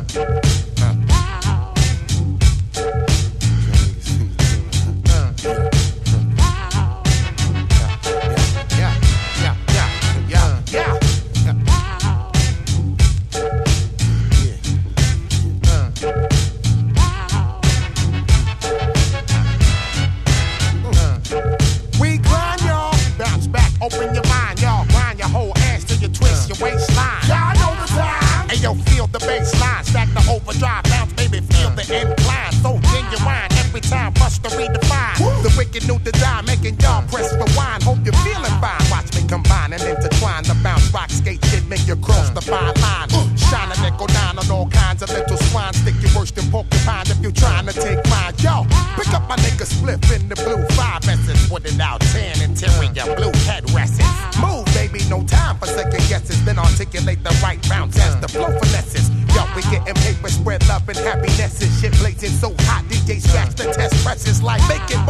Open your mind, y'all. Grind your whole ass till you twist your waistline. Y'all know the time. Hey, yo, feel the bass line. Stack the overdrive. Bounce, baby, feel the incline. So genuine every time. Bust to redefine. The wicked new to die. Making y'all press rewind. Hope you're feeling fine. Watch me combine and intertwine. The bounce, rock, skate shit. Make you cross the fine line. Shine a nickel down on all kinds of little swine. Stick you worse than porcupine if you trying to take mine. Yo, pick up my nigga Spliff in the blue 5S's. Put it out 10 interior blue headrests. Move, baby, no time for second guesses. Then articulate the right bounce as the flow finesses. Yo, we getting paper, spread love and happiness. Shit blazing so hot, DJ scratch the test presses like making